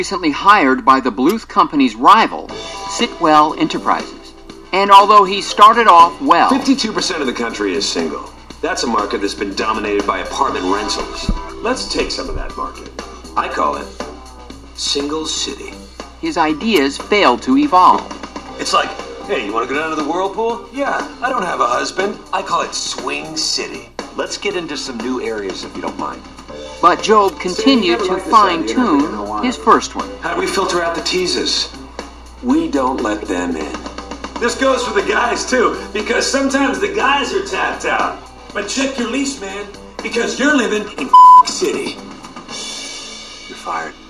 recently hired by the Bluth Company's rival, Sitwell Enterprises. And although he started off well... 52% of the country is single. That's a market that's been dominated by apartment rentals. Let's take some of that market. I call it Single City. His ideas failed to evolve. It's like, hey, you want to go down to the whirlpool? Yeah, I don't have a husband. I call it Swing City. Let's get into some new areas if you don't mind. But Job continued to fine-tune his first one. How do we filter out the teasers? We don't let them in. This goes for the guys, too, because sometimes the guys are tapped out. But check your lease, man, because you're living in City. You're fired.